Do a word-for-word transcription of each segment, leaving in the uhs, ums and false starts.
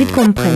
evit kompren.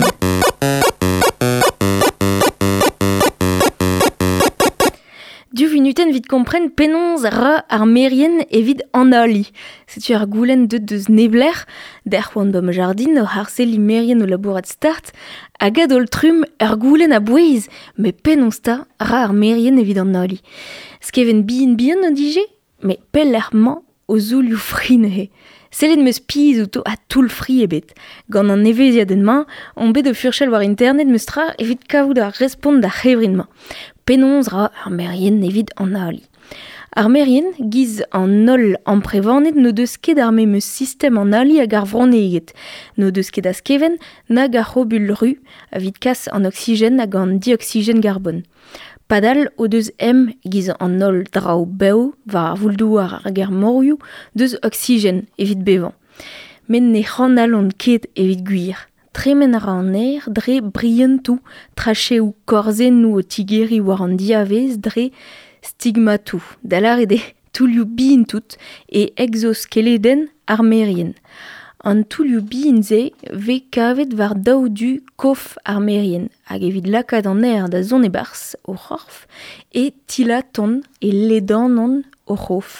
Du vinuten vid kompren penons ra ar merien evit an ali. Setu ar goulenn deut deus nebler, der c'hoant bom jardin o harceli merien o labourat start, hag adol trum ar goulenn a bouez, me penons ta ra ar merien evit an ali. Skeven bihan bihan o dije, me pel er man o zoulioù frin he. Sellet meus piz ou to a tout fri ebet. Gant an eveziad en main, on bet o furchel war internet meus tra evit kavout a respond da c'hevrin mañ. Penons ra ar merien evit an ali. Ar merien giz an ol an prevanet no deus ket ar me meus sistem an ali hag ar vroneget. No deus ket a skeven nag ar c'hobul ru evit kas an oxygen hag an dioxygen garbon. Padal o deus em giz an ol drao beo va ar vouldouar hag ar morioù deus oxygen evit bevan. Men ne c'hanalon ket evit gwir. Tremen a ra an aer dre brientou trache ou korzen ou o tigeri war an diavez dre stigmatou. Dalar ede toulioù bihin tout e exoskeleden ar merien. An toulioù bihin ze ve kavet var daou du kof ar merien hag evit lakad an aer da zon e bars o c'horf e tilaton e ledanon o c'hof.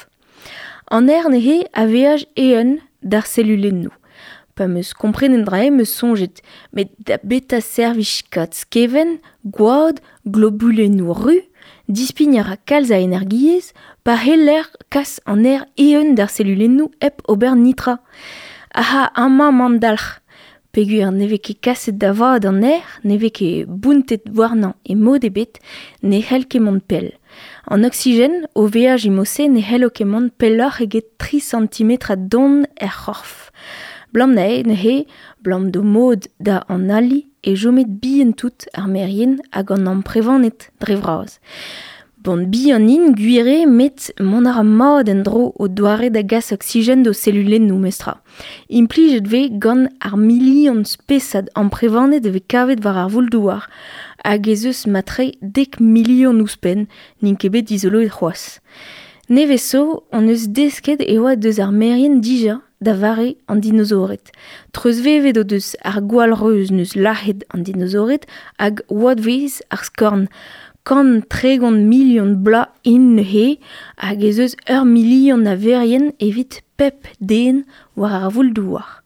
An aer nehe a veaj eeun d'ar sellulenn nou. Pa meus komprenen dra meus sonjet, met da beta servich kat skeven, gwaad, globulennoù ru, dispignar a kalz a energiez, pa heller kas an aer eeun d'ar sellulennoù ep ober nitra. Aha, ama mandalch. Peguer neve ket kaset da vad an aer, neve ket bountet warnan e mod ebet, ne hel ket mont pel. An oxygen, o veaj imose, ne hel o ket mont pelloc'h eget tri centimetre a don er c'horf. Blam na e, ne he, blam do mod da an ali e jomet bihan tout ar merien hag an an prevanet dre vraz. Bon bihan in gwire met mont ar mod en dro o doare da gas oxygen do sellulenn nou mestra. Implijet ve gant ar milion spesad an prevanet ve kavet war ar vouldouar hag ez eus matre dek milion ouspenn n'in ket bet izolo e c'hoaz. Neve so, on eus desket e oa deus ar merien dija da vare an dinozoret. Treuz vevet o deus ar gwall reuz neus lahet an dinozoret hag oad vez ar skorn. Kan tregont milion bla in he hag ez eus ur milion a verien evit pep den war ar vouldouar.